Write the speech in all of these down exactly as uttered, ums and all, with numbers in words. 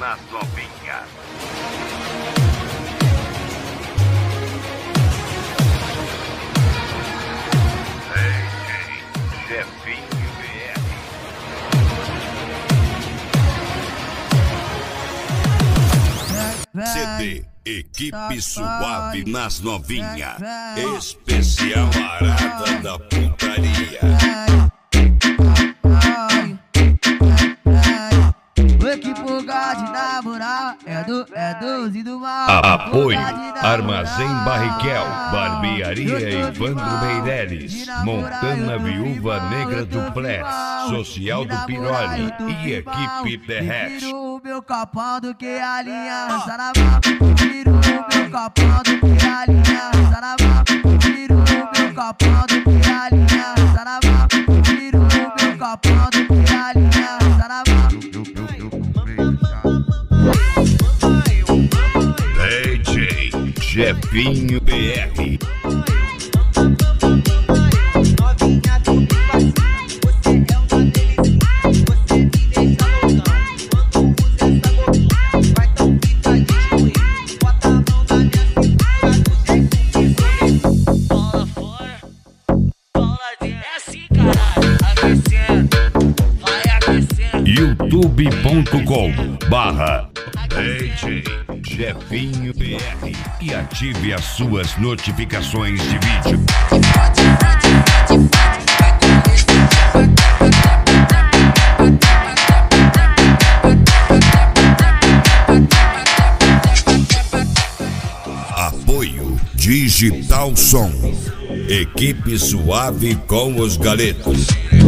nas novinhas. Jefinho B R. C D Equipe Suave nas novinhas. Especial Arada da Putaria. O equipe Gade na moral é do, é doze do mal. Apoio Armazém Barriquel, Barbearia Evandro Meireles, Montana Viúva Negra Duplex, Social do Piroli e Equipe Derrete. Prefiro o meu copão do que a linha Saravá. Prefiro o meu copão do que a linha Saravá. Prefiro o meu copão do que a linha Saravá. Prefiro o meu copão do que a linha Saravá. D J Jefinho B R. youtube ponto com barra D J Jefinho B R e ative as suas notificações de vídeo. Apoio Digital Som. Equipe Suave com os Galetos.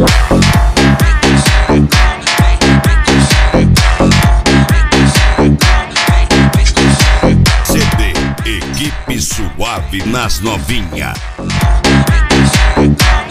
C D Equipe Suave nas novinhas.